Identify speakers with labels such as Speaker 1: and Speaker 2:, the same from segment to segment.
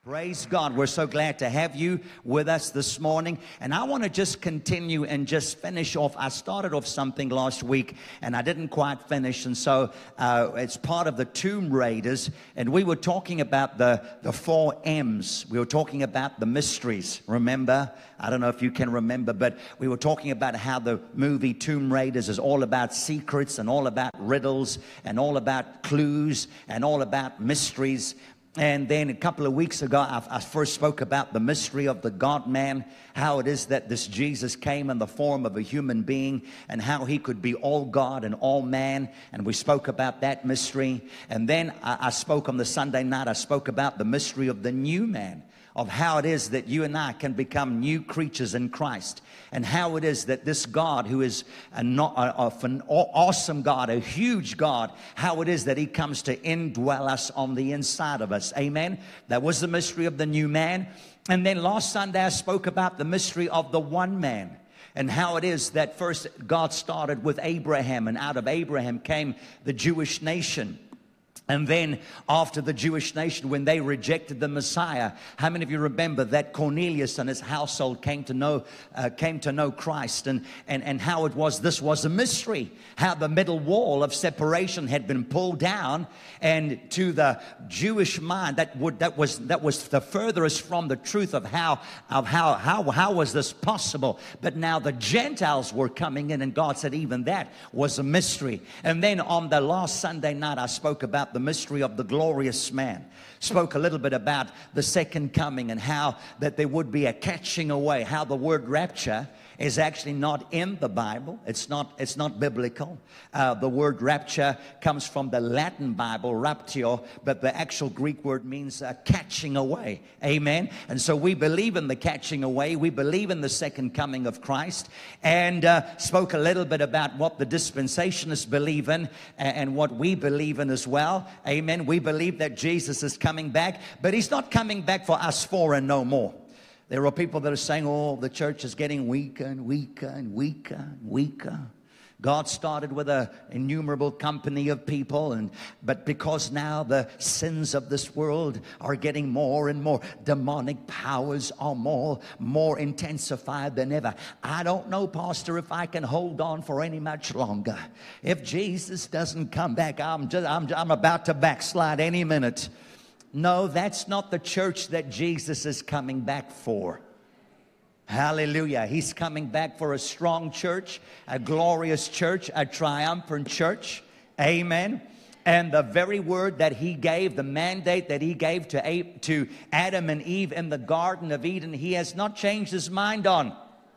Speaker 1: Praise God. We're so glad to have you with us this morning. And I want to just continue and just finish off. I started off something last week and I didn't quite finish. And so it's part of the Tomb Raiders. And we were talking about the 4 M's. We were talking about the mysteries. Remember? I don't know if you can remember, but we were talking about how the movie Tomb Raiders is all about secrets and all about riddles and all about clues and all about mysteries. And then a couple of weeks ago, I first spoke about the mystery of the God-man, how it is that this Jesus came in the form of a human being and how he could be all God and all man. And we spoke about that mystery. And then I spoke on the Sunday night, I spoke about the mystery of the new man, of how it is that you and I can become new creatures in Christ, and how it is that this God, who is an awesome God, a huge God, how it is that he comes to indwell us on the inside of us. Amen. That was the mystery of the new man. And then last Sunday I spoke about the mystery of the one man, and how it is that first God started with Abraham, and out of Abraham came the Jewish nation. And then after the Jewish nation, when they rejected the Messiah, how many of you remember that Cornelius and his household came to know Christ, and how it was, this was a mystery, how the middle wall of separation had been pulled down, and to the Jewish mind that was the furthest from the truth of how was this possible. But now the Gentiles were coming in, and God said even that was a mystery. And then on the last Sunday night I spoke about the mystery of the glorious man. Spoke a little bit about the second coming and how that there would be a catching away, how the word rapture is actually not in the Bible. It's not biblical. The word rapture comes from the Latin Bible, raptio, but the actual Greek word means catching away. Amen. And so we believe in the catching away. We believe in the second coming of Christ, and spoke a little bit about what the dispensationalists believe in and what we believe in as well. Amen. We believe that Jesus is coming back, but he's not coming back for us four and no more. There are people that are saying, oh, the church is getting weaker and weaker and weaker and weaker. God started with an innumerable company of people, but because now the sins of this world are getting more and more, demonic powers are more intensified than ever. I don't know, Pastor, if I can hold on for any much longer. If Jesus doesn't come back, I'm about to backslide any minute. No, that's not the church that Jesus is coming back for. Hallelujah. He's coming back for a strong church, a glorious church, a triumphant church. Amen. And the very word that he gave, the mandate that he gave to Adam and Eve in the Garden of Eden, he has not changed his mind on.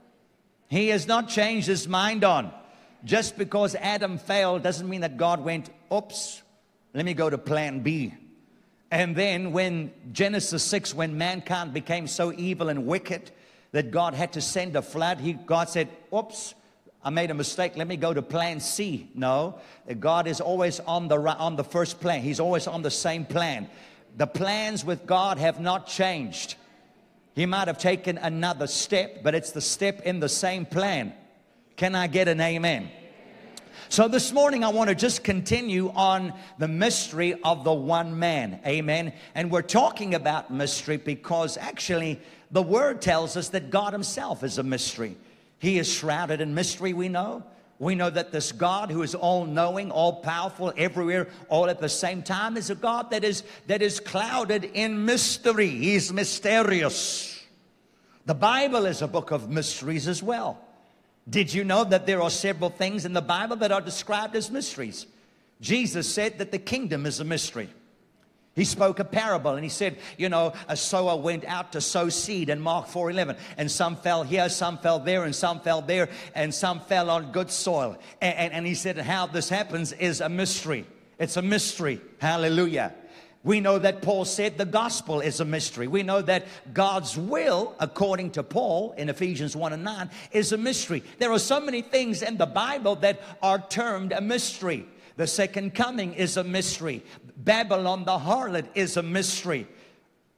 Speaker 1: He has not changed his mind on. Just because Adam failed doesn't mean that God went, oops, let me go to plan B. And then when Genesis 6, when mankind became so evil and wicked that God had to send a flood, God said, oops, I made a mistake, let me go to plan C. No, God is always on the first plan. He's always on the same plan. The plans with God have not changed. He might have taken another step, but it's the step in the same plan. Can I get an amen? So this morning I want to just continue on the mystery of the one man. Amen. And we're talking about mystery because actually the word tells us that God himself is a mystery. He is shrouded in mystery, we know. We know that this God who is all-knowing, all-powerful, everywhere, all at the same time is a God that is clouded in mystery. He's mysterious. The Bible is a book of mysteries as well. Did you know that there are several things in the Bible that are described as mysteries? Jesus said that the kingdom is a mystery. He spoke a parable and he said, you know, a sower went out to sow seed in Mark 4:11, and some fell here, some fell there, and some fell there, and some fell on good soil. And he said how this happens is a mystery. It's a mystery. Hallelujah. We know that Paul said the gospel is a mystery. We know that God's will, according to Paul in Ephesians 1:9, is a mystery. There are so many things in the Bible that are termed a mystery. The second coming is a mystery. Babylon the harlot is a mystery.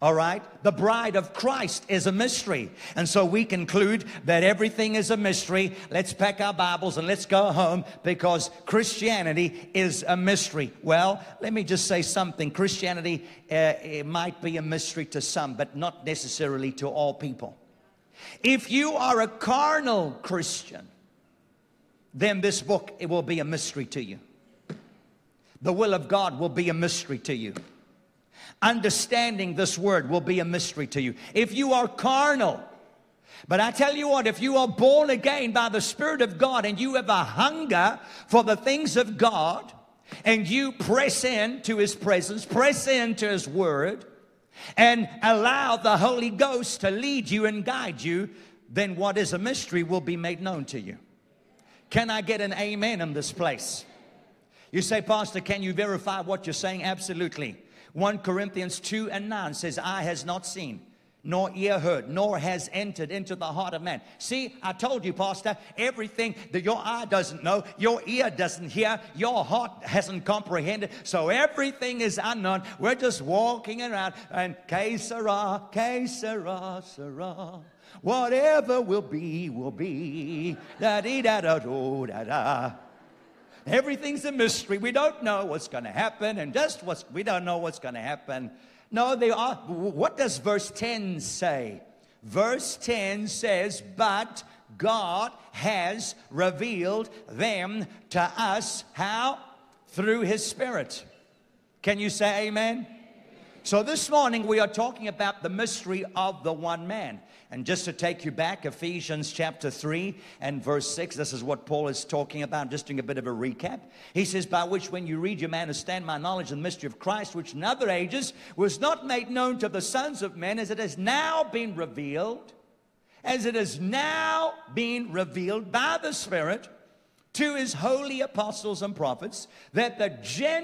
Speaker 1: All right? The bride of Christ is a mystery. And so we conclude that everything is a mystery. Let's pack our Bibles and let's go home because Christianity is a mystery. Well, let me just say something. Christianity it might be a mystery to some, but not necessarily to all people. If you are a carnal Christian, then this book, it will be a mystery to you. The will of God will be a mystery to you. Understanding this word will be a mystery to you. If you are carnal, but I tell you what, if you are born again by the Spirit of God and you have a hunger for the things of God and you press into His presence, press into His word and allow the Holy Ghost to lead you and guide you, then what is a mystery will be made known to you. Can I get an amen in this place? You say, Pastor, can you verify what you're saying? Absolutely. 1 Corinthians 2:9 says, eye has not seen, nor ear heard, nor has entered into the heart of man. See, I told you, Pastor, everything that your eye doesn't know, your ear doesn't hear, your heart hasn't comprehended, so everything is unknown. We're just walking around and que sera, sera. Whatever will be, da-dee-da-da-do-da-da. Everything's a mystery. We don't know what's going to happen, and we don't know what's going to happen. No, they are. What does verse 10 say? Verse 10 says, but God has revealed them to us. How? Through His Spirit. Can you say amen? So this morning we are talking about the mystery of the one man. And just to take you back, Ephesians chapter 3 and verse 6, this is what Paul is talking about. I'm just doing a bit of a recap. He says, by which when you read, you may understand my knowledge of the mystery of Christ, which in other ages was not made known to the sons of men, as it has now been revealed, by the Spirit to His holy apostles and prophets, that the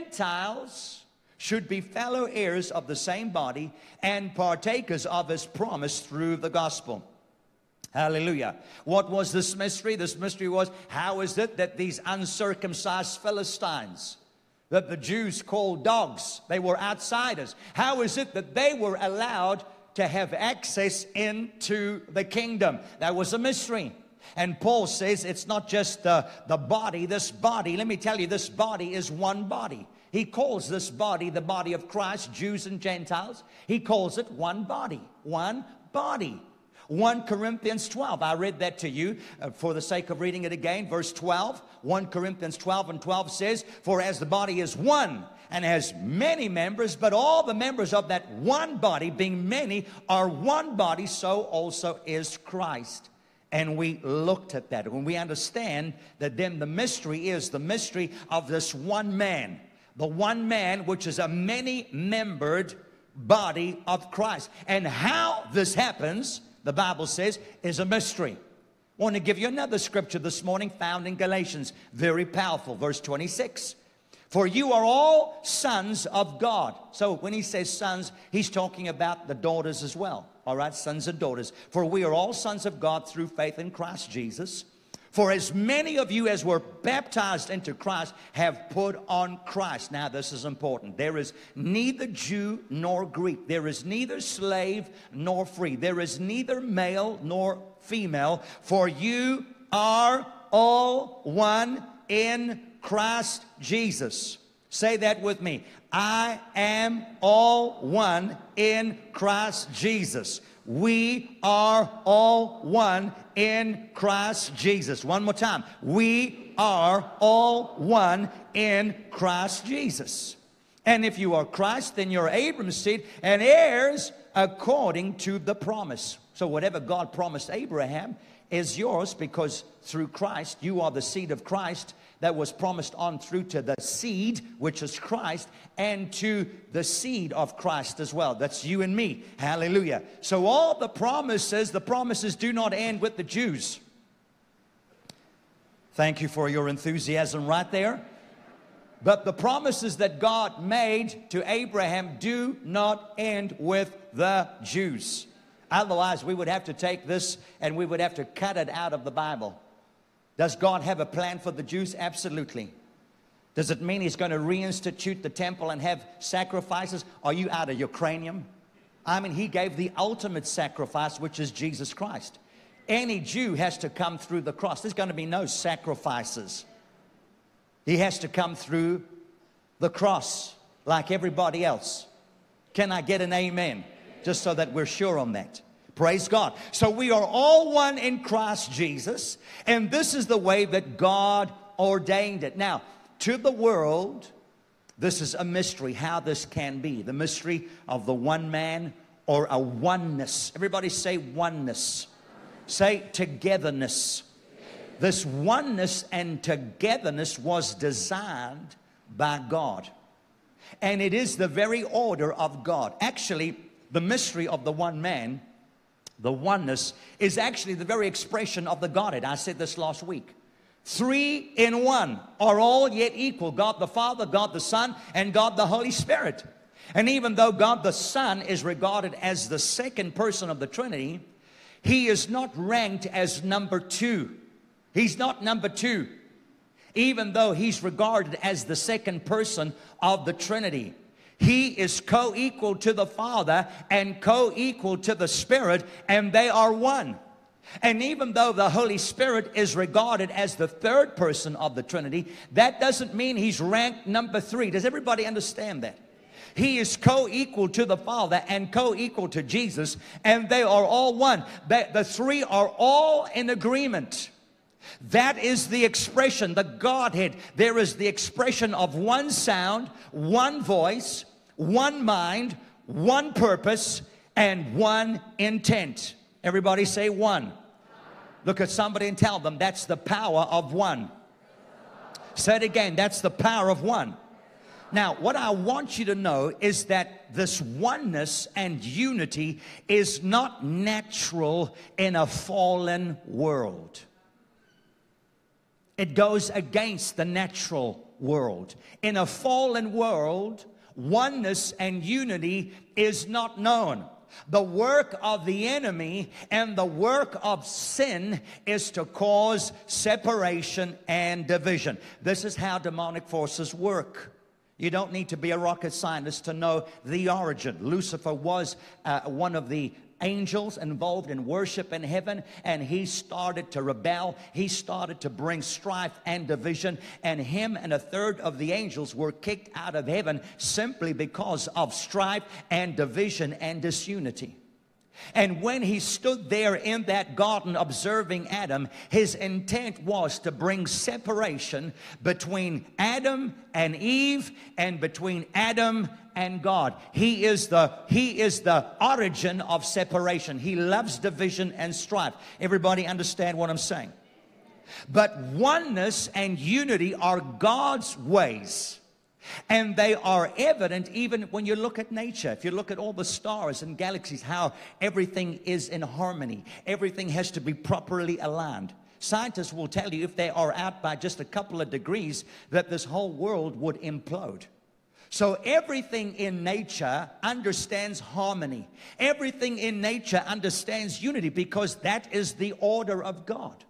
Speaker 1: Gentiles should be fellow heirs of the same body and partakers of His promise through the gospel. Hallelujah. What was this mystery? This mystery was, how is it that these uncircumcised Philistines, that the Jews called dogs, they were outsiders, how is it that they were allowed to have access into the kingdom? That was a mystery. And Paul says it's not just the body. This body, let me tell you, this body is one body. He calls this body the body of Christ, Jews and Gentiles. He calls it one body, one body. 1 Corinthians 12, I read that to you for the sake of reading it again. Verse 12, 1 Corinthians 12 and 12 says, for as the body is one and has many members, but all the members of that one body, being many, are one body, so also is Christ. And we looked at that. When we understand that then the mystery is the mystery of this one man. The one man, which is a many-membered body of Christ. And how this happens, the Bible says, is a mystery. I want to give you another scripture this morning found in Galatians. Very powerful. Verse 26. For you are all sons of God. So when he says sons, he's talking about the daughters as well. All right, sons and daughters. For we are all sons of God through faith in Christ Jesus. For as many of you as were baptized into Christ have put on Christ. Now this is important. There is neither Jew nor Greek. There is neither slave nor free. There is neither male nor female. For you are all one in Christ Jesus. Say that with me. I am all one in Christ Jesus. We are all one in Christ Jesus. One more time. We are all one in Christ Jesus. And if you are Christ, then you're Abraham's seed and heirs according to the promise. So whatever God promised Abraham is yours, because through Christ, you are the seed of Christ that was promised on through to the seed, which is Christ, and to the seed of Christ as well. That's you and me. Hallelujah. So all the promises do not end with the Jews. Thank you for your enthusiasm right there. But the promises that God made to Abraham do not end with the Jews. Otherwise, we would have to take this and we would have to cut it out of the Bible. Does God have a plan for the Jews? Absolutely. Does it mean He's going to reinstitute the temple and have sacrifices? Are you out of your cranium? I mean, he gave the ultimate sacrifice, which is Jesus Christ. Any Jew has to come through the cross. There's going to be no sacrifices. He has to come through the cross like everybody else. Can I get an amen? Just so that we're sure on that. Praise God. So we are all one in Christ Jesus, and this is the way that God ordained it. Now, to the world, this is a mystery, how this can be. The mystery of the one man or a oneness. Everybody say oneness. Say togetherness. This oneness and togetherness was designed by God. And it is the very order of God. Actually, the mystery of the one man, the oneness, is actually the very expression of the Godhead. I said this last week. 3 in 1 are all yet equal. God the Father, God the Son, and God the Holy Spirit. And even though God the Son is regarded as the second person of the Trinity, He is not ranked as number 2. He's not number 2. Even though He's regarded as the second person of the Trinity. He is co-equal to the Father and co-equal to the Spirit, and they are one. And even though the Holy Spirit is regarded as the third person of the Trinity, that doesn't mean He's ranked number 3. Does everybody understand that? He is co-equal to the Father and co-equal to Jesus, and they are all one. The 3 are all in agreement. That is the expression, the Godhead. There is the expression of one sound, one voice, one mind, one purpose, and one intent. Everybody say one. Look at somebody and tell them that's the power of one. Say it again, that's the power of one. Now, what I want you to know is that this oneness and unity is not natural in a fallen world. It goes against the natural world. In a fallen world, oneness and unity is not known. The work of the enemy and the work of sin is to cause separation and division. This is how demonic forces work. You don't need to be a rocket scientist to know the origin. Lucifer was one of the angels involved in worship in heaven, and he started to rebel. He started to bring strife and division, and him and a third of the angels were kicked out of heaven simply because of strife and division and disunity. And when he stood there in that garden observing Adam, his intent was to bring separation between Adam and Eve and between Adam and God. He is the origin of separation. He loves division and strife. Everybody understand what I'm saying? But oneness and unity are God's ways. And they are evident even when you look at nature. If you look at all the stars and galaxies, how everything is in harmony. Everything has to be properly aligned. Scientists will tell you if they are out by just a couple of degrees that this whole world would implode. So everything in nature understands harmony. Everything in nature understands unity because that is the order of God.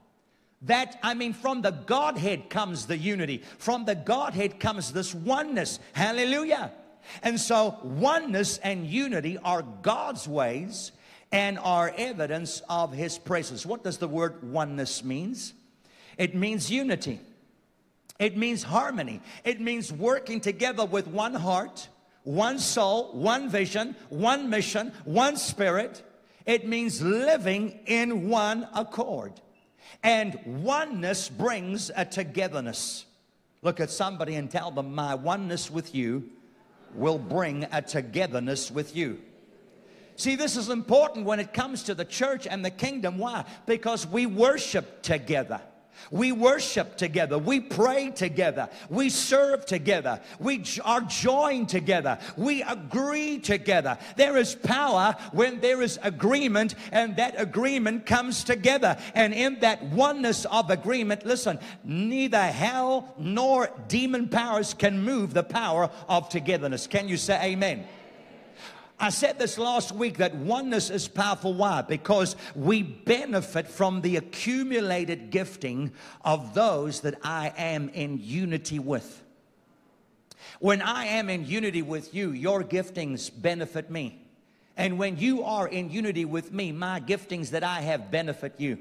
Speaker 1: From the Godhead comes the unity. From the Godhead comes this oneness. Hallelujah. And so oneness and unity are God's ways and are evidence of His presence. What does the word oneness means? It means unity. It means harmony. It means working together with one heart, one soul, one vision, one mission, one spirit. It means living in one accord. And oneness brings a togetherness. Look at somebody and tell them, my oneness with you will bring a togetherness with you. See, this is important when it comes to the church and the kingdom. Why? Because we worship together. We worship together. We pray together. We serve together. We are joined together. We agree together. There is power when there is agreement, and that agreement comes together. And in that oneness of agreement, listen, neither hell nor demon powers can move the power of togetherness. Can you say amen? I said this last week that oneness is powerful. Why? Because we benefit from the accumulated gifting of those that I am in unity with. When I am in unity with you, your giftings benefit me. And when you are in unity with me, my giftings that I have benefit you.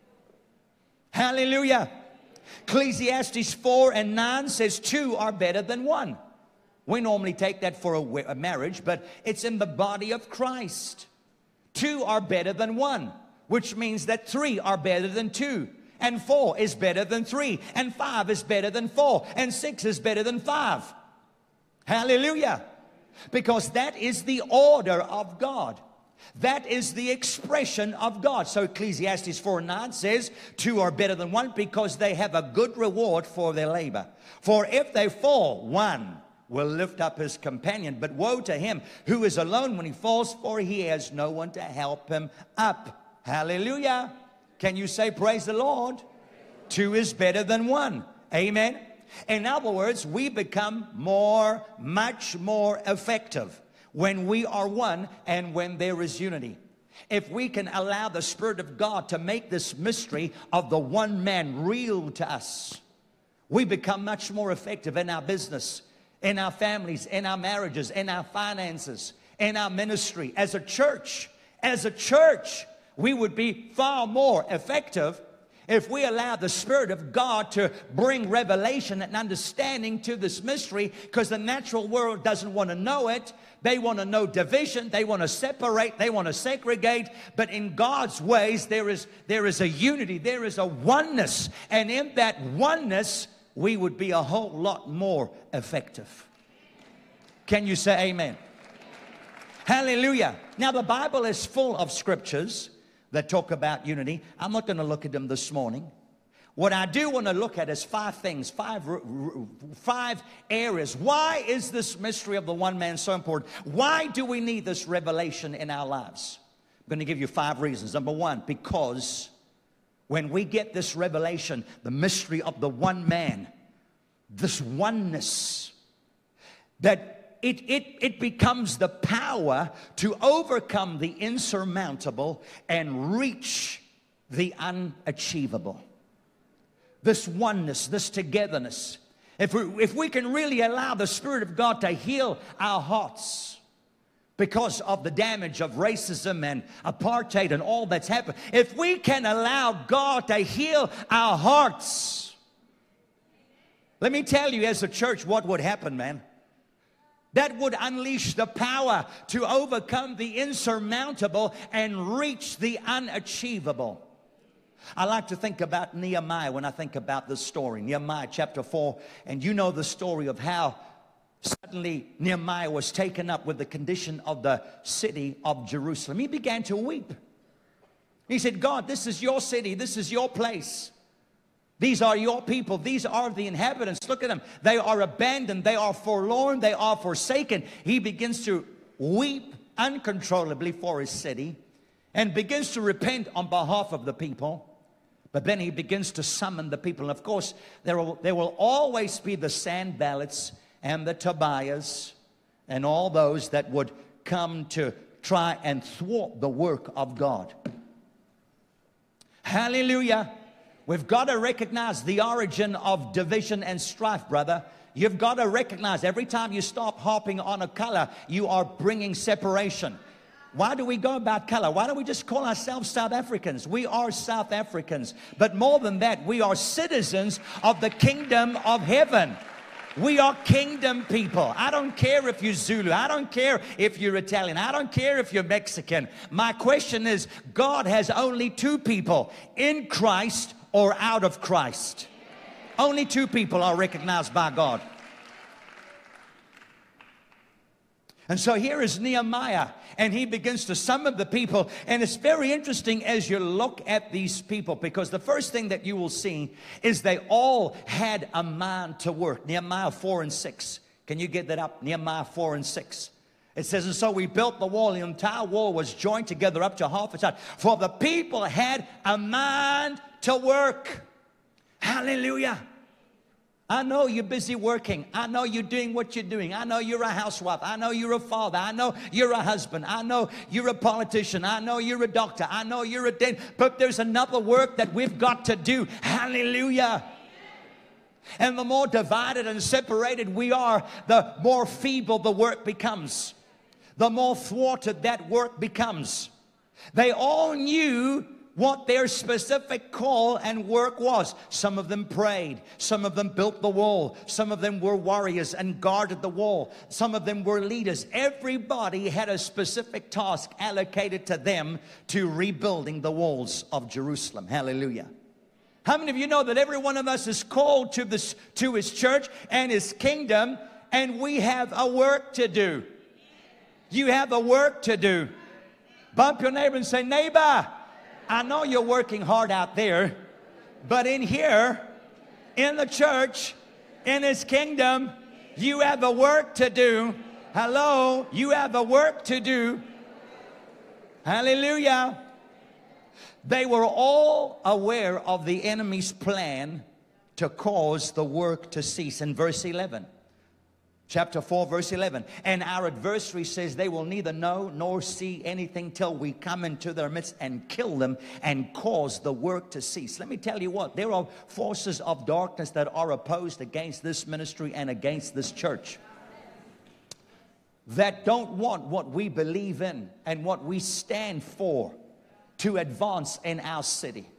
Speaker 1: Hallelujah. Ecclesiastes 4:9 says 2 are better than 1. We normally take that for a marriage, but it's in the body of Christ. 2 are better than 1, which means that 3 are better than 2. And 4 is better than 3. And 5 is better than 4. And 6 is better than 5. Hallelujah. Because that is the order of God. That is the expression of God. So Ecclesiastes 4:9 says, 2 are better than 1 because they have a good reward for their labor. For if they fall, 1 will lift up his companion. But woe to him who is alone when he falls, for he has no one to help him up. Hallelujah. Can you say praise the Lord? 2 is better than 1. Amen. In other words, we become much more effective when we are one and when there is unity. If we can allow the Spirit of God to make this mystery of the one man real to us, we become much more effective in our business, in our families, in our marriages, in our finances, in our ministry. As a church, we would be far more effective if we allow the Spirit of God to bring revelation and understanding to this mystery, because the natural world doesn't want to know it. They want to know division. They want to separate. They want to segregate. But in God's ways, there is a unity. There is a oneness. And in that oneness, we would be a whole lot more effective. Can you say amen? Hallelujah. Now, the Bible is full of scriptures that talk about unity. I'm not going to look at them this morning. What I do want to look at is 5 things, 5 areas. Why is this mystery of the one man so important? Why do we need this revelation in our lives? I'm going to give you 5 reasons. Number 1, because when we get this revelation, the mystery of the one man, this oneness, that it becomes the power to overcome the insurmountable and reach the unachievable. This oneness, this togetherness. If we can really allow the Spirit of God to heal our hearts because of the damage of racism and apartheid and all that's happened, if we can allow God to heal our hearts, let me tell you as a church what would happen, man. That would unleash the power to overcome the insurmountable and reach the unachievable. I like to think about Nehemiah when I think about this story. Nehemiah chapter 4. And you know the story of how suddenly Nehemiah was taken up with the condition of the city of Jerusalem. He began to weep. He said, God, this is your city. This is your place. These are your people. These are the inhabitants. Look at them. They are abandoned. They are forlorn. They are forsaken. He begins to weep uncontrollably for his city and begins to repent on behalf of the people. But then he begins to summon the people. And of course, there will always be the Sanballats and the Tobias and all those that would come to try and thwart the work of God. Hallelujah. We've got to recognize the origin of division and strife, brother. You've got to recognize every time you stop harping on a color, you are bringing separation. Why do we go about color? Why don't we just call ourselves South Africans? We are South Africans. But more than that, we are citizens of the kingdom of heaven. We are kingdom people. I don't care if you're Zulu. I don't care if you're Italian. I don't care if you're Mexican. My question is, God has only 2 people, in Christ or out of Christ. Only 2 people are recognized by God. And so here is Nehemiah, and he begins to summon the people. And it's very interesting as you look at these people, because the first thing that you will see is they all had a mind to work. Nehemiah 4 and 6. Can you get that up? Nehemiah 4 and 6. It says, and so we built the wall. The entire wall was joined together up to half its height. For the people had a mind to work. Hallelujah. I know you're busy working. I know you're doing what you're doing. I know you're a housewife. I know you're a father. I know you're a husband. I know you're a politician. I know you're a doctor. I know you're a dentist. But there's another work that we've got to do. Hallelujah. And the more divided and separated we are, the more feeble the work becomes. the more thwarted that work becomes. They all knew what their specific call and work was. Some of them prayed. Some of them built the wall. Some of them were warriors and guarded the wall. Some of them were leaders. Everybody had a specific task allocated to them to rebuilding the walls of Jerusalem. Hallelujah. How many of you know that every one of us is called to His church and His kingdom, and we have a work to do? You have a work to do. Bump your neighbor and say, neighbor, I know you're working hard out there, but in here, in the church, in His kingdom, you have a work to do. Hello, you have a work to do. Hallelujah. They were all aware of the enemy's plan to cause the work to cease. In verse 11. Chapter 4, verse 11. And our adversary says they will neither know nor see anything till we come into their midst and kill them and cause the work to cease. Let me tell you what, there are forces of darkness that are opposed against this ministry and against this church, that don't want what we believe in and what we stand for to advance in our city.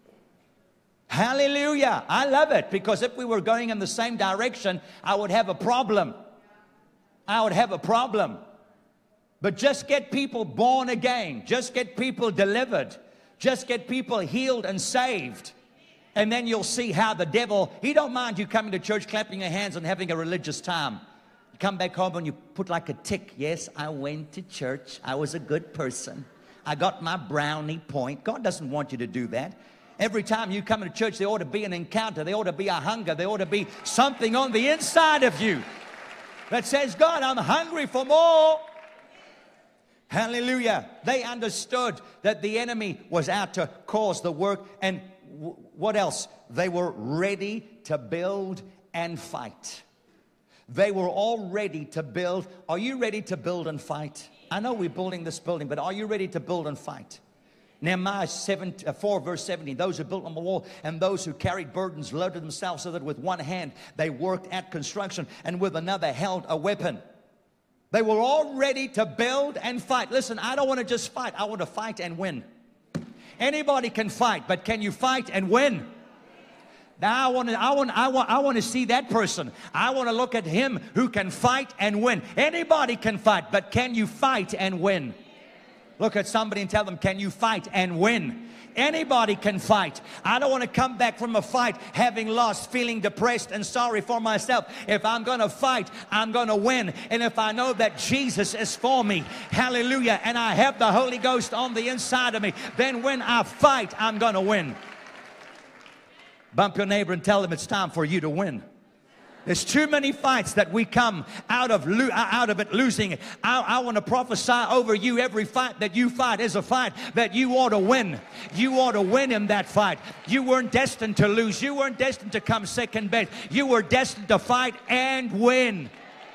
Speaker 1: Hallelujah. I love it, because if we were going in the same direction, I would have a problem. I would have a problem. But just get people born again. Just get people delivered. Just get people healed and saved. And then you'll see how the devil, he don't mind you coming to church, clapping your hands and having a religious time. You come back home and you put like a tick. Yes, I went to church. I was a good person. I got my brownie point. God doesn't want you to do that. Every time you come to church, there ought to be an encounter. There ought to be a hunger. There ought to be something on the inside of you that says, God, I'm hungry for more. Hallelujah. They understood that the enemy was out to cause the work. And what else? They were ready to build and fight. They were all ready to build. Are you ready to build and fight? I know we're building this building, but are you ready to build and fight? Nehemiah 4 verse 17, those who built on the wall and those who carried burdens loaded themselves so that with one hand they worked at construction and with another held a weapon. They were all ready to build and fight. Listen, I don't want to just fight. I want to fight and win. Anybody can fight, but can you fight and win? Now I want to see that person. I want to look at him who can fight and win. Anybody can fight, but can you fight and win? Look at somebody and tell them, can you fight and win? Anybody can fight. I don't want to come back from a fight having lost, feeling depressed and sorry for myself. If I'm going to fight, I'm going to win. And if I know that Jesus is for me, hallelujah, and I have the Holy Ghost on the inside of me, then when I fight, I'm going to win. Bump your neighbor and tell them it's time for you to win. There's too many fights that we come out of it losing. I want to prophesy over you. Every fight that you fight is a fight that you ought to win. You ought to win in that fight. You weren't destined to lose. You weren't destined to come second best. You were destined to fight and win.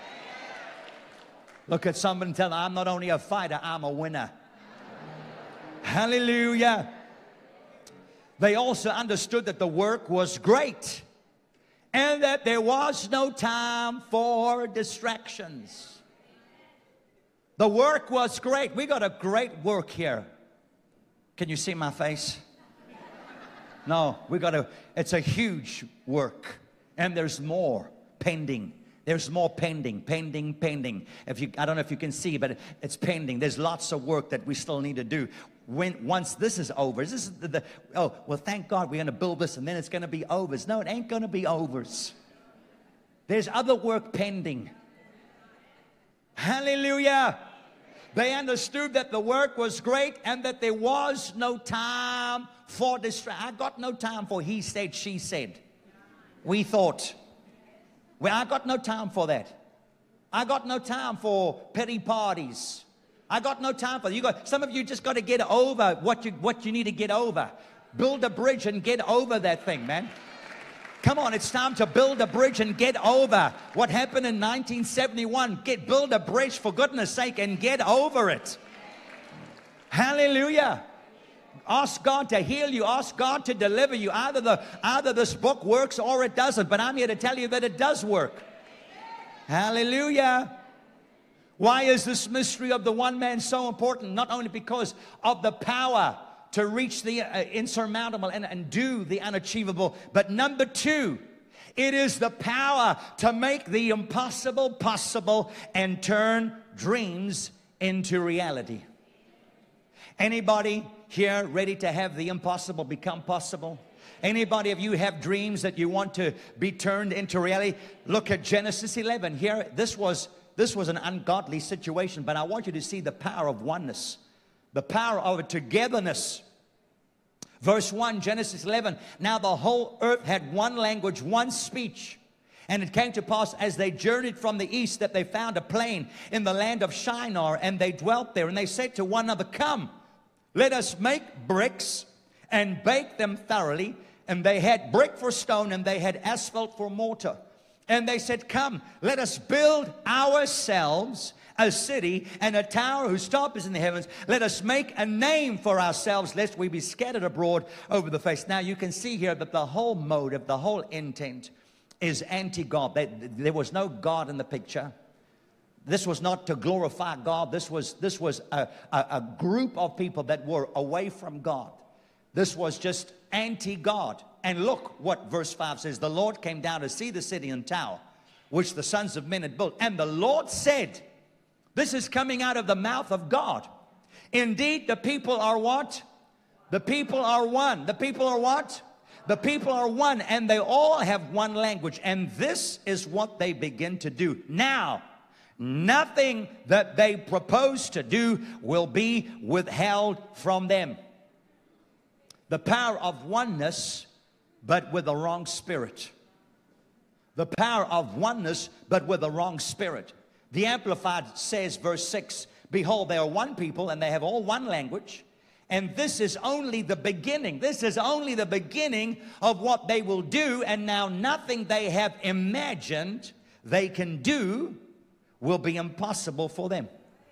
Speaker 1: Look at somebody and tell them, I'm not only a fighter, I'm a winner. Hallelujah. They also understood that the work was great, and that there was no time for distractions. The work was great. We got a great work here. Can you see my face? No, it's a huge work. And there's more pending. There's more pending. I don't know if you can see, but it's pending. There's lots of work that we still need to do. Once this is over, oh, well, thank God we're going to build this and then it's going to be overs. No, it ain't going to be overs. There's other work pending. Hallelujah. They understood that the work was great and that there was no time for distraction. I got no time for he said, she said. We thought. Well, I got no time for that. I got no time for petty parties. I got no time for that. Some of you just got to get over what you need to get over. Build a bridge and get over that thing, man. Come on, it's time to build a bridge and get over what happened in 1971. Build a bridge, for goodness sake, and get over it. Hallelujah. Ask God to heal you. Ask God to deliver you. Either this book works or it doesn't. But I'm here to tell you that it does work. Hallelujah. Why is this mystery of the one man so important? Not only because of the power to reach the insurmountable and do the unachievable, but number two, it is the power to make the impossible possible and turn dreams into reality. Anybody here ready to have the impossible become possible? Anybody of you have dreams that you want to be turned into reality? Look at Genesis 11. Here, this was an ungodly situation, but I want you to see the power of oneness, the power of togetherness. Verse 1, Genesis 11, now the whole earth had one language, one speech. And it came to pass as they journeyed from the east that they found a plain in the land of Shinar, and they dwelt there. And they said to one another, come, let us make bricks and bake them thoroughly. And they had brick for stone, and they had asphalt for mortar. And they said, come, let us build ourselves a city and a tower whose top is in the heavens. Let us make a name for ourselves, lest we be scattered abroad over the face. Now you can see here that the whole motive, the whole intent is anti-God. There was no God in the picture. This was not to glorify God. This was a group of people that were away from God. This was just anti-God. And look what verse 5 says. The Lord came down to see the city and tower, which the sons of men had built. And the Lord said, this is coming out of the mouth of God. Indeed, the people are what? The people are one. The people are what? The people are one, and they all have one language. And this is what they begin to do. Now, nothing that they propose to do will be withheld from them. The power of oneness, but with the wrong spirit. The power of oneness, but with the wrong spirit. The Amplified says, verse 6, behold, they are one people, and they have all one language. And this is only the beginning. This is only the beginning of what they will do. And now nothing they have imagined they can do will be impossible for them.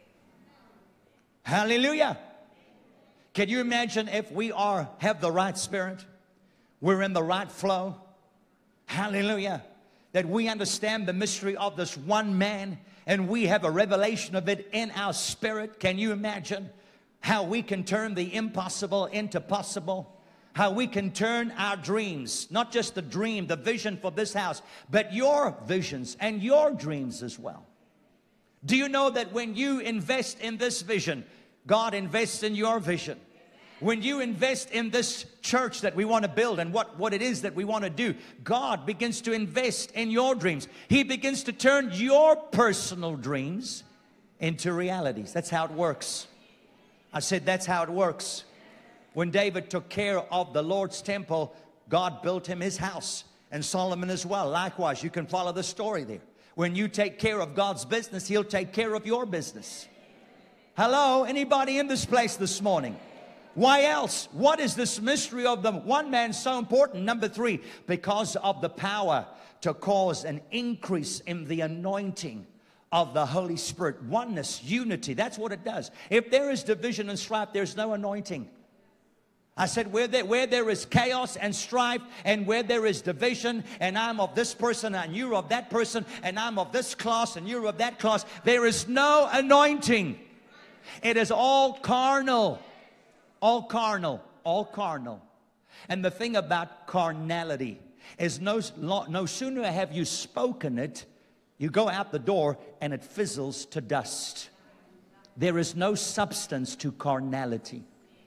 Speaker 1: Hallelujah. Can you imagine if we have the right spirit? We're in the right flow. Hallelujah. That we understand the mystery of this one man, and we have a revelation of it in our spirit. Can you imagine how we can turn the impossible into possible? How we can turn our dreams, not just the dream, the vision for this house, but your visions and your dreams as well. Do you know that when you invest in this vision, God invests in your vision? When you invest in this church that we want to build and what it is that we want to do, God begins to invest in your dreams. He begins to turn your personal dreams into realities. That's how it works. I said that's how it works. When David took care of the Lord's temple, God built him his house, and Solomon as well. Likewise, you can follow the story there. When you take care of God's business, He'll take care of your business. Hello, anybody in this place this morning? Why else? What is this mystery of the one man so important? Number 3, because of the power to cause an increase in the anointing of the Holy Spirit. Oneness, unity, that's what it does. If there is division and strife, there's no anointing. I said where there is chaos and strife, and where there is division, and I'm of this person and you're of that person, and I'm of this class and you're of that class, there is no anointing. It is all carnal. All carnal, all carnal. And the thing about carnality is no sooner have you spoken it, you go out the door and it fizzles to dust. There is no substance to carnality.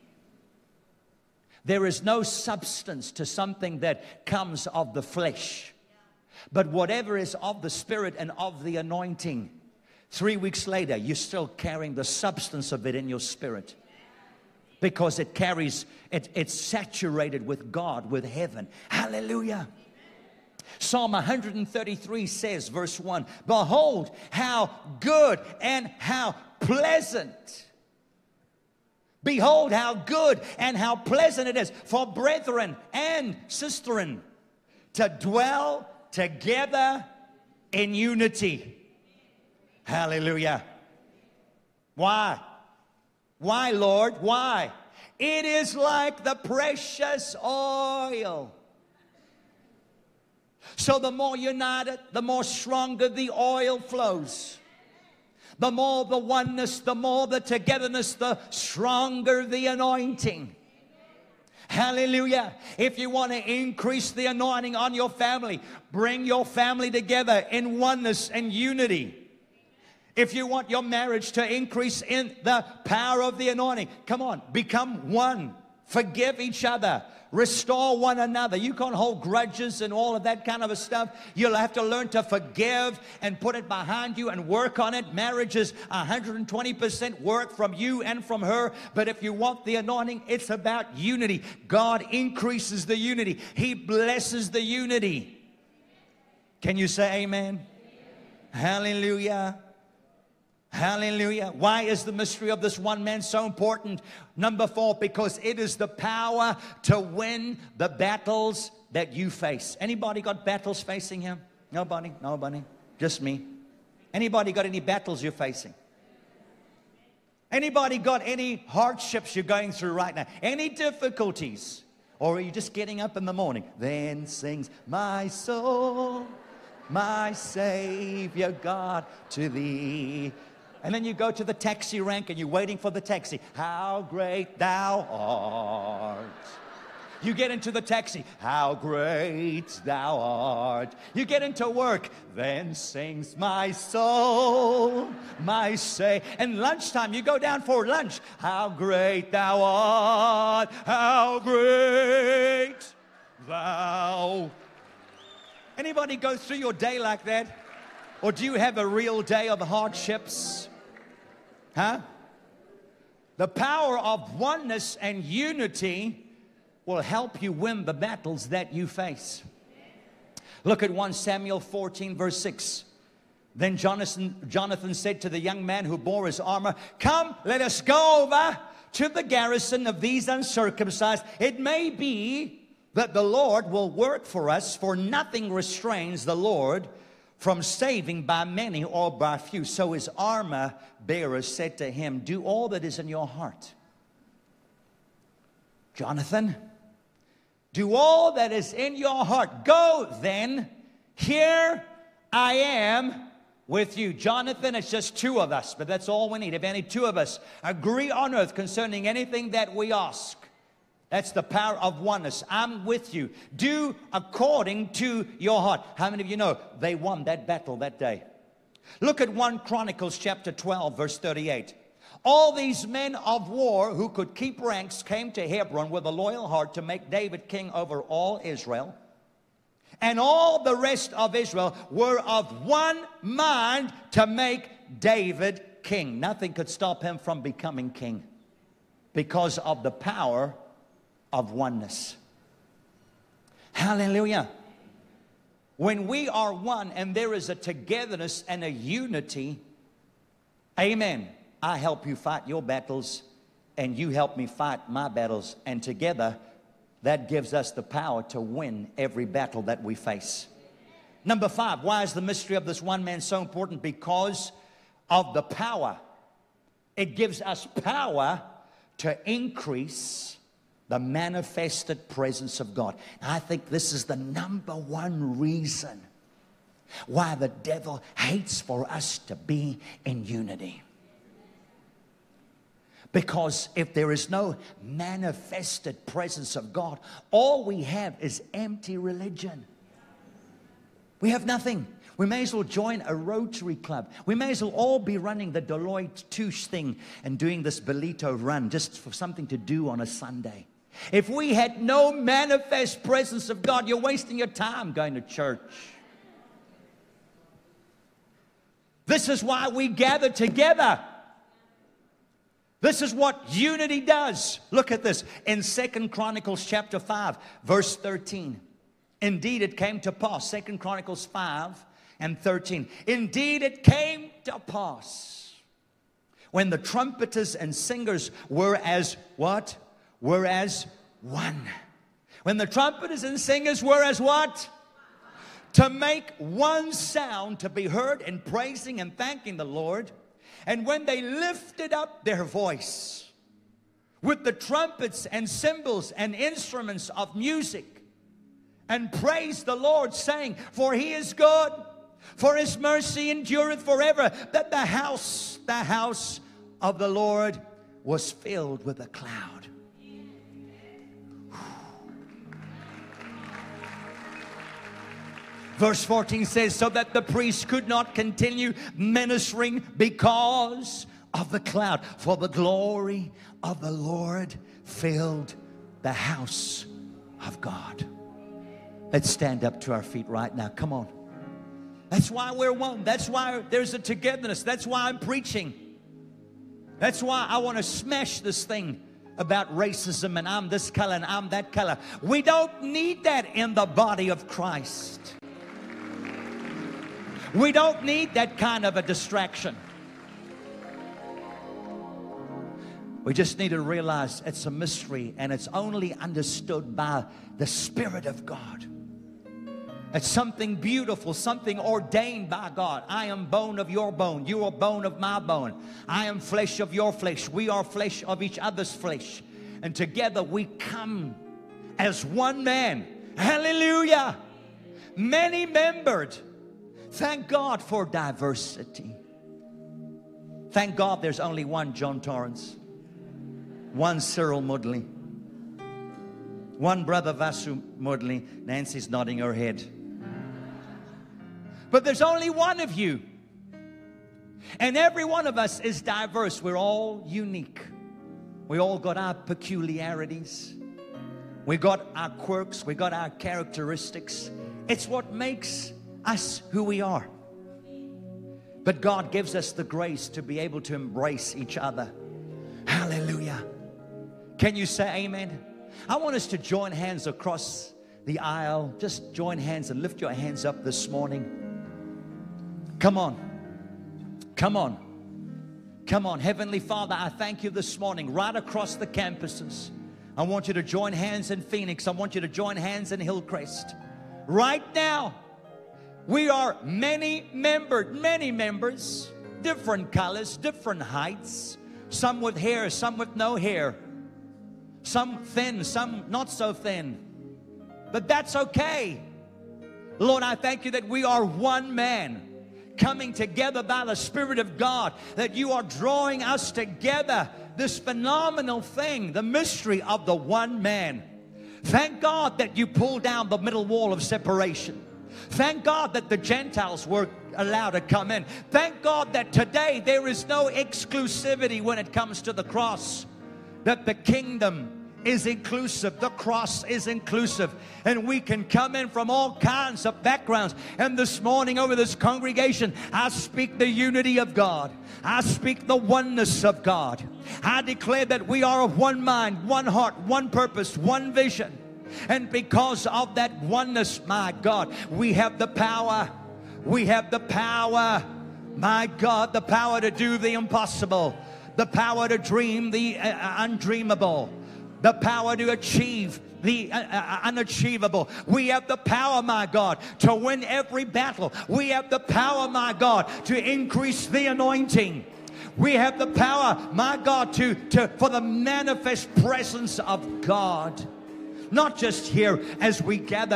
Speaker 1: There is no substance to something that comes of the flesh. But whatever is of the Spirit and of the anointing, 3 weeks later, you're still carrying the substance of it in your spirit. Because it carries, it's saturated with God, with heaven. Hallelujah. Psalm 133 says, verse 1, behold, how good and how pleasant. Behold, how good and how pleasant it is for brethren and sisterin to dwell together in unity. Hallelujah. Why? Why, Lord? Why? It is like the precious oil. So the more united, the more stronger the oil flows. The more the oneness, the more the togetherness, the stronger the anointing. Hallelujah. If you want to increase the anointing on your family, bring your family together in oneness and unity. If you want your marriage to increase in the power of the anointing, come on, become one. Forgive each other. Restore one another. You can't hold grudges and all of that kind of stuff. You'll have to learn to forgive and put it behind you and work on it. Marriage is 120% work from you and from her. But if you want the anointing, it's about unity. God increases the unity. He blesses the unity. Can you say amen? Hallelujah. Hallelujah. Why is the mystery of this one man so important? Number 4, because it is the power to win the battles that you face. Anybody got battles facing him? Nobody? Nobody? Just me. Anybody got any battles you're facing? Anybody got any hardships you're going through right now? Any difficulties? Or are you just getting up in the morning? Then sings my soul, my Savior God, to thee. And then you go to the taxi rank and you're waiting for the taxi. How great thou art. You get into the taxi. How great thou art. You get into work. Then sings my soul, my say. And lunchtime, you go down for lunch. How great thou art. How great thou. Anybody go through your day like that? Or do you have a real day of hardships? Huh? The power of oneness and unity will help you win the battles that you face. Look at 1 Samuel 14 verse 6. Then Jonathan said to the young man who bore his armor, "Come, let us go over to the garrison of these uncircumcised. It may be that the Lord will work for us, for nothing restrains the Lord from saving by many or by few." So his armor bearers said to him, "Do all that is in your heart." Jonathan, do all that is in your heart. Go then, here I am with you. Jonathan, it's just 2 of us, but that's all we need. If any 2 of us agree on earth concerning anything that we ask, that's the power of oneness. I'm with you. Do according to your heart. How many of you know they won that battle that day? Look at 1 Chronicles chapter 12, verse 38. All these men of war who could keep ranks came to Hebron with a loyal heart to make David king over all Israel. And all the rest of Israel were of one mind to make David king. Nothing could stop him from becoming king because of the power of oneness. Hallelujah. When we are one and there is a togetherness and a unity, amen, I help you fight your battles and you help me fight my battles, and together that gives us the power to win every battle that we face. Number 5, why is the mystery of this one man so important? Because of the power. It gives us power to increase the manifested presence of God. I think this is the number 1 reason why the devil hates for us to be in unity. Because if there is no manifested presence of God, all we have is empty religion. We have nothing. We may as well join a Rotary Club. We may as well all be running the Deloitte Touche thing and doing this Belito run just for something to do on a Sunday. If we had no manifest presence of God, you're wasting your time going to church. This is why we gather together. This is what unity does. Look at this in 2 Chronicles chapter 5, verse 13. Indeed, it came to pass, 2 Chronicles 5 and 13. Indeed, it came to pass when the trumpeters and singers were as what? Were as one. When the trumpeters and singers were as what? To make one sound to be heard in praising and thanking the Lord. And when they lifted up their voice with the trumpets and cymbals and instruments of music and praised the Lord, saying, "For he is good, For his mercy endureth forever. That the house of the Lord was filled with a cloud. Verse 14 says, so that the priest could not continue ministering because of the cloud. For the glory of the Lord filled the house of God. Let's stand up to our feet right now. Come on. That's why we're one. That's why there's a togetherness. That's why I'm preaching. That's why I want to smash this thing about racism and I'm this color and I'm that color. We don't need that in the body of Christ. We don't need that kind of a distraction. We just need to realize it's a mystery and it's only understood by the Spirit of God. It's something beautiful, something ordained by God. I am bone of your bone. You are bone of my bone. I am flesh of your flesh. We are flesh of each other's flesh. And together we come as one man. Hallelujah. Many membered. Thank God for diversity. Thank God there's only one John Torrance, one Cyril Mudley, one brother Vasu Mudley. Nancy's nodding her head. But there's only one of you. And every one of us is diverse. We're all unique. We all got our peculiarities. We got our quirks. We got our characteristics. It's what makes us who we are. But God gives us the grace to be able to embrace each other. Hallelujah. Can you say amen? I want us to join hands across the aisle. Just join hands and lift your hands up this morning. Come on. Come on. Come on. Heavenly Father, I thank you this morning right across the campuses. I want you to join hands in Phoenix. I want you to join hands in Hillcrest. Right now, we are many members, different colors, different heights, some with hair, some with no hair, some thin, some not so thin, but that's okay. Lord, I thank you that we are one man coming together by the Spirit of God, that you are drawing us together, this phenomenal thing, the mystery of the one man. Thank God that you pulled down the middle wall of separation. Thank God that the Gentiles were allowed to come in. Thank God that today there is no exclusivity when it comes to the cross. That the kingdom is inclusive. The cross is inclusive. And we can come in from all kinds of backgrounds. And this morning over this congregation, I speak the unity of God. I speak the oneness of God. I declare that we are of one mind, one heart, one purpose, one vision. And because of that oneness, my God, we have the power. We have the power, my God, the power to do the impossible, the power to dream the undreamable, the power to achieve the unachievable. We have the power, my God, to win every battle. We have the power, my God, to increase the anointing. We have the power, my God, for the manifest presence of God. Not just here as we gather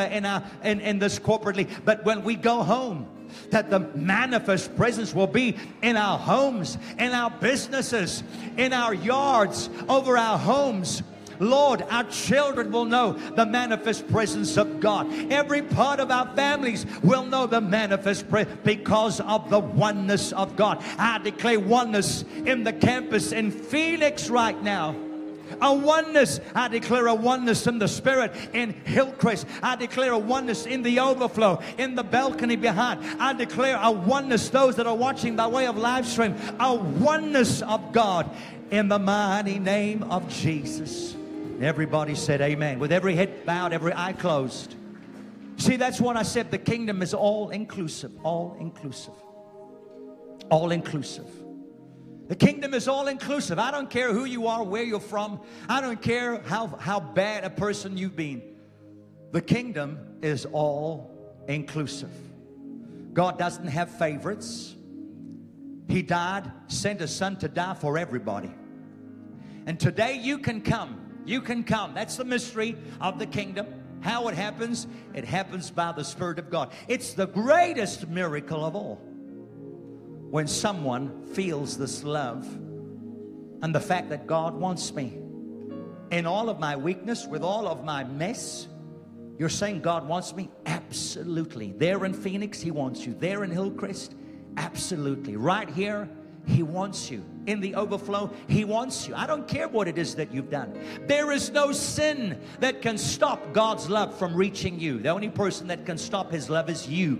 Speaker 1: in this corporately, but when we go home, that the manifest presence will be in our homes, in our businesses, in our yards, over our homes. Lord, our children will know the manifest presence of God. Every part of our families will know the manifest presence because of the oneness of God. I declare oneness in the campus in Phoenix right now. A oneness. I declare a oneness in the Spirit in Hillcrest. I declare a oneness in the overflow, in the balcony behind. I declare a oneness, those that are watching by way of live stream, a oneness of God in the mighty name of Jesus. Everybody said amen. With every head bowed, every eye closed. See, that's what I said. The kingdom is all inclusive. All inclusive. All inclusive. The kingdom is all inclusive. I don't care who you are, where you're from. I don't care how bad a person you've been. The kingdom is all inclusive. God doesn't have favorites. He died, sent His Son to die for everybody. And today you can come. You can come. That's the mystery of the kingdom. How it happens? It happens by the Spirit of God. It's the greatest miracle of all. When someone feels this love and the fact that God wants me in all of my weakness, with all of my mess. You're saying God wants me? Absolutely. There in Phoenix, He wants you. There in Hillcrest, absolutely. Right here, He wants you. In the overflow, He wants you. I don't care what it is that you've done. There is no sin that can stop God's love from reaching you. The only person that can stop His love is you.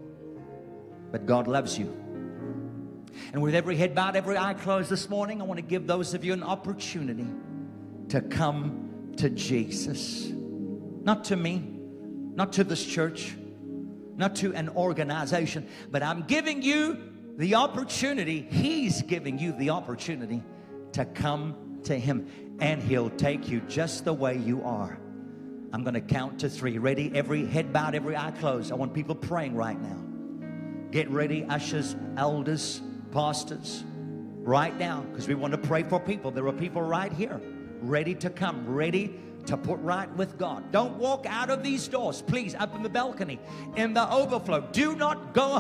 Speaker 1: But God loves you. And with every head bowed, every eye closed this morning, I want to give those of you an opportunity to come to Jesus. Not to me, not to this church, not to an organization, but I'm giving you the opportunity. He's giving you the opportunity to come to Him, and He'll take you just the way you are. I'm going to count to 3. Ready? Every head bowed, every eye closed. I want people praying right now. Get ready, ushers, elders, pastors, right now, because we want to pray for people. There are people right here ready to come, ready to put right with God. Don't walk out of these doors, please, up in the balcony, in the overflow. Do not go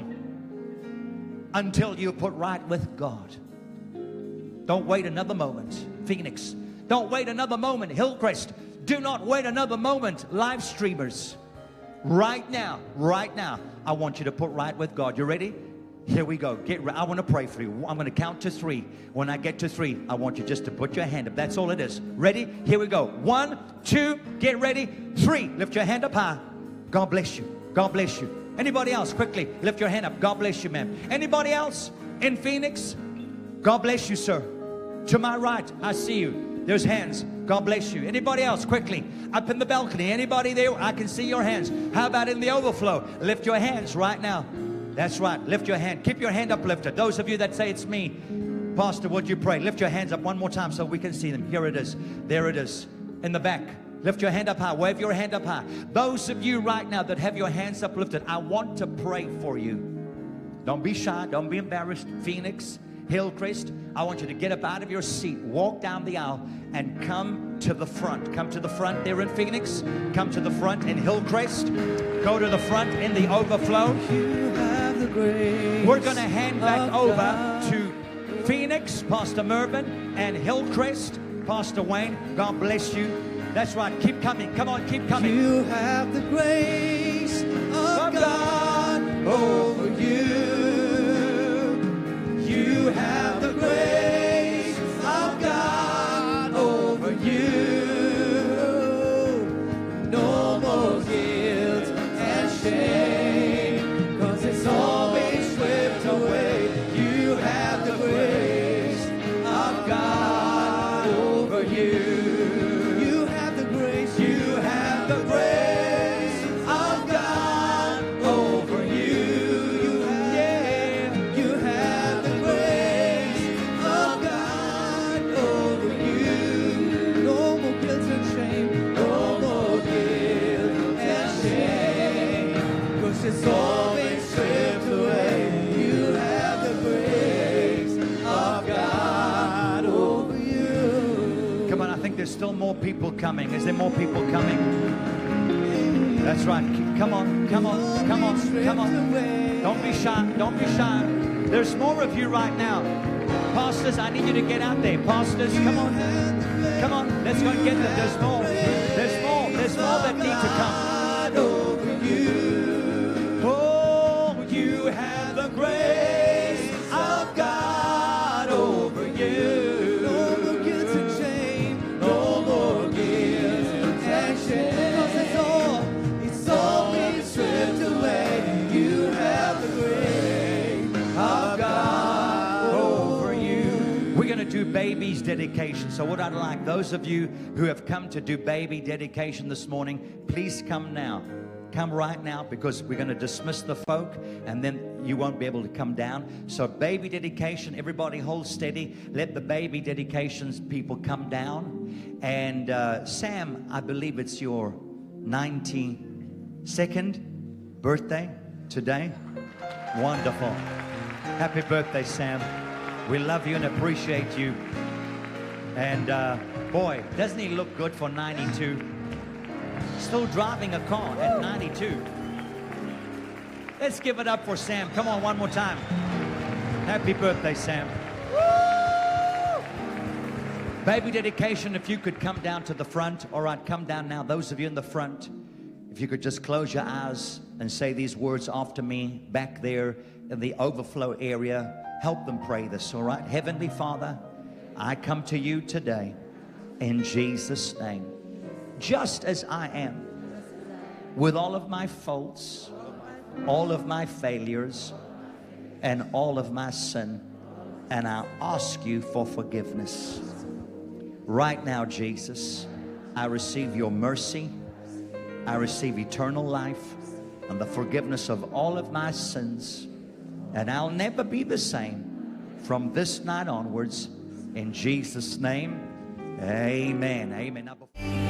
Speaker 1: home until you put right with God. Don't wait another moment, Phoenix. Don't wait another moment, Hillcrest. Do not wait another moment, live streamers. Right now, I want you to put right with God. You ready? Here we go. I want to pray for you. I'm going to count to 3. When I get to 3, I want you just to put your hand up. That's all it is. Ready? Here we go. 1, 2, get ready. 3, lift your hand up high. God bless you. God bless you. Anybody else? Quickly, lift your hand up. God bless you, ma'am. Anybody else in Phoenix? God bless you, sir. To my right, I see you. There's hands. God bless you. Anybody else? Quickly, up in the balcony. Anybody there? I can see your hands. How about in the overflow? Lift your hands right now. That's right. Lift your hand. Keep your hand uplifted. Those of you that say it's me, Pastor, would you pray? Lift your hands up one more time so we can see them. Here it is. There it is. In the back. Lift your hand up high. Wave your hand up high. Those of you right now that have your hands uplifted, I want to pray for you. Don't be shy. Don't be embarrassed. Phoenix, Hillcrest, I want you to get up out of your seat, walk down the aisle, and come to the front. Come to the front there in Phoenix. Come to the front in Hillcrest. Go to the front in the overflow. We're going to hand back over to Phoenix, Pastor Mervyn, and Hillcrest, Pastor Wayne. God bless you. That's right. Keep coming. Come on, keep coming.
Speaker 2: You have the grace of God over you. You have the grace of God over you. No more guilt and shame, 'cause it's all been swept away. You have the grace of God over you. You have the grace. You have the grace of God over you. Yeah, you have the grace of God over you. No more guilt and shame. No more guilt and shame, 'cause it's all been stripped away. You have the grace of God over you.
Speaker 1: Come on, I think there's still more people coming. Is there more people coming? That's right. Come on, come on, come on, come on. Don't be shy. Don't be shy. There's more of you right now. Pastors, I need you to get out there. Pastors, come on. Come on, let's go and get them. There's more. There's more. There's more that need to come.
Speaker 2: Over you.
Speaker 1: Oh, you have the grace
Speaker 2: of God over you. No more guilt and shame. No more guilt and shame. 'Cause it's all been stripped away. You have the grace of God over you.
Speaker 1: We're going to do babies dedication. So what I'd like, those of you who have come to do baby dedication this morning, please come now. Come right now, because we're going to dismiss the folk and then you won't be able to come down. So baby dedication, everybody hold steady. Let the baby dedications people come down. And Sam, I believe it's your 92nd birthday today. Wonderful. Happy birthday, Sam. We love you and appreciate you. And boy, doesn't he look good for 92? Still driving a car at 92. Let's give it up for Sam. Come on, one more time. Happy birthday, Sam. Baby dedication, if you could come down to the front. All right, come down now. Those of you in the front, if you could just close your eyes and say these words after me back there in the overflow area. Help them pray this, all right? Heavenly Father, I come to you today in Jesus' name, just as I am, with all of my faults, all of my failures, and all of my sin. And I ask you for forgiveness. Right now, Jesus, I receive your mercy. I receive eternal life and the forgiveness of all of my sins. And I'll never be the same from this night onwards. In Jesus' name, amen. Amen. Now,